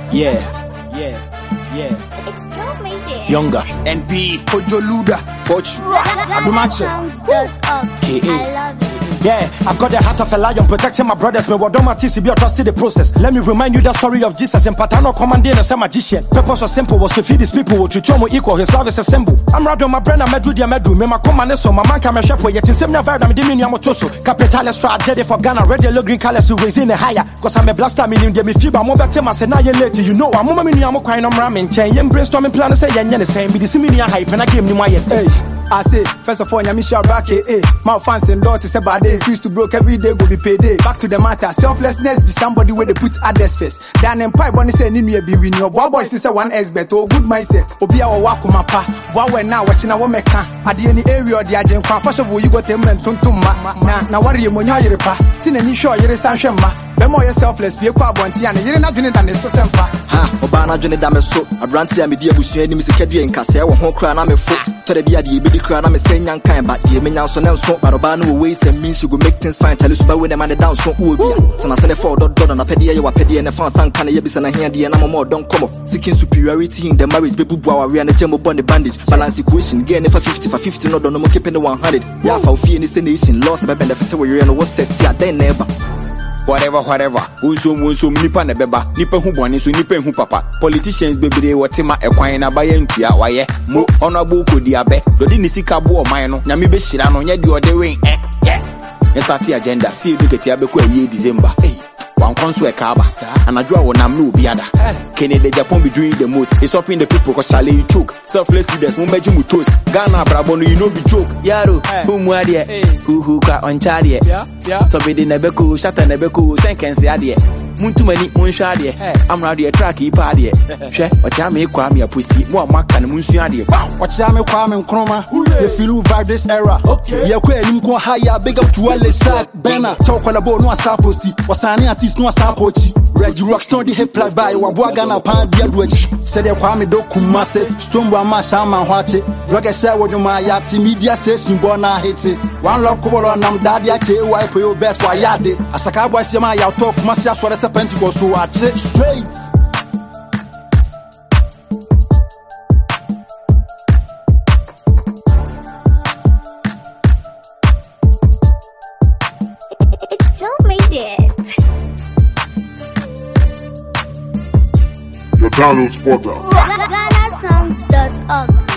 It's Joe made it. Younger. NP. Ojoluda. Fortune. Adumache. I love it. Yeah, I've got the heart of a lion protecting my brothers. Me what don't TCB or trusted the process. Let me remind you the story of Jesus and Patano commanding as a magician. Purpose was simple, was to feed these people, to treat them equal. His love is a symbol. I'm rather my brand, I'm medu, medu. Me my command so my man can me shop yet in same never I'm dimini amotoso. Capital strata dead for Ghana, red yellow green colors who raise in the higher. Cause I'm a blaster meaning they me fiba more better mas and later. You know I'm a mini amo kind of ramen chain. Young brainstorming plan say yan same be the similar hype and I gave me my hey. I say, first of all, Nyamisha Brake, my fans and daughters about they refuse to broke every day, go be payday. Back to the matter, selflessness be somebody where they put others first. Dan and Pipe Bonnie say, Nini be win your boy boys is a one expert, oh good mindset. Obia or Wakumapa, Wawe now watching our mecca. At the any area of the agent, first of all, you got them and Tuntum. Now, what are you, Monya Yeripa? Tin and you sure you're a Sanshema. Be more selfless, be a quabonti, and you're not doing it, and it's so simple. Ha, Obana Johnny Dameso, a brandy and media bush, and Miss Kedia and Cassia, one crown, I'm a foot. To the BD crown, I'm a saying young kind, but the Eminian so now so, but Obano ways and means you go make things fine. Tell us about when the man down so would be. So I send a 4 on a pedia, you are pedia, and a fan, some kind of yabis and a hand, and I'm more don't come. Seeking superiority in the marriage, baby, boy, and a jumbo bond bandage. Balance equation, gain for 50 for 50, no, don't know, keeping the 100. Yeah, for fear in the nation, lost by benefit where you're in what's set, yeah, then never. Whatever. Unso nipa na beba. Nipa hu boni so nipa hu papa. Politicians bebre wotima ekwan na baye ntua waye. Mo honorable kodi abe. Dodi ni sika bo o man no. Nyame be hira no nya de ode wen. Let's start the agenda. See educate abeku aye December. One console a caba, and I draw one am no biada. Kennedy Japan be doing the most. It's up in the people cause Charlie you choke. Selfless leaders, Mumeji Mutos. Ghana, Brabono, you know be joke. Yaro, whom were there? Who got on Charlie? So be the Nebeku, Shatter Nebeku, Sankens Yadia. Muntu many Munshadi. I'm ready a tracky party. She, what Yami Kwame a pussy, more Mac and Munsiadi. What Yami Kwame Chroma? If you by this era, you're quite higher, big up to Alessa, Benna, Chocolabo, no Saposti, was an artist, no Sapochi. Reggie Rockstone, the hip like by Wagana Pan, dear Dwitch. Said a Kwame Dokumase, Stumba Mashama Wache, Rocket Shower, my Yati media station, Bona hates it. One love cover on them, Daddy, I tell you why for your best, why I did. As a cowboy, see my talk, must just what a pentacle, so I check straight. It's Joe made it. Your download spotter. GhanaSongs.org